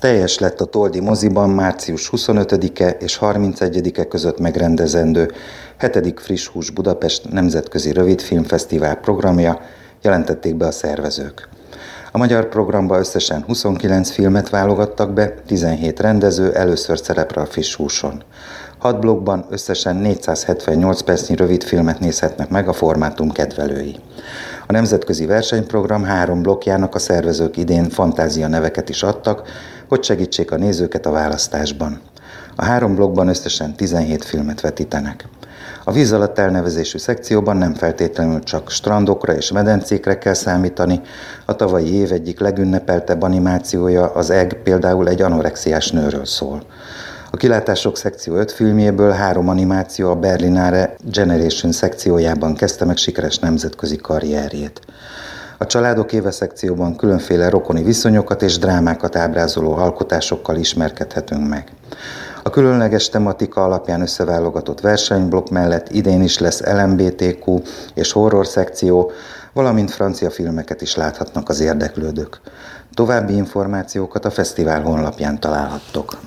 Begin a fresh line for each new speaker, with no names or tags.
Teljes lett a Toldi moziban március 25-e és 31-e között megrendezendő 7. Friss Hús Budapest Nemzetközi Rövidfilmfesztivál programja, jelentették be a szervezők. A magyar programba összesen 29 filmet válogattak be, 17 rendező először szerepel a Friss Húson. 6 blokkban összesen 478 percnyi rövidfilmet nézhetnek meg a formátum kedvelői. A nemzetközi versenyprogram 3 blokkjának a szervezők idén fantázia neveket is adtak, hogy segítsék a nézőket a választásban. A 3 blokkban összesen 17 filmet vetítenek. A víz alatt elnevezésű szekcióban nem feltétlenül csak strandokra és medencékre kell számítani, a tavalyi év egyik legünnepeltebb animációja, az Egg, például egy anorexiás nőről szól. A kilátások szekció 5 filmjéből 3 animáció a Berlinale Generation szekciójában kezdte meg sikeres nemzetközi karrierjét. A Családok éve szekcióban különféle rokoni viszonyokat és drámákat ábrázoló alkotásokkal ismerkedhetünk meg. A különleges tematika alapján összeválogatott versenyblokk mellett idén is lesz LMBTQ és horror szekció, valamint francia filmeket is láthatnak az érdeklődők. További információkat a fesztivál honlapján találhattok.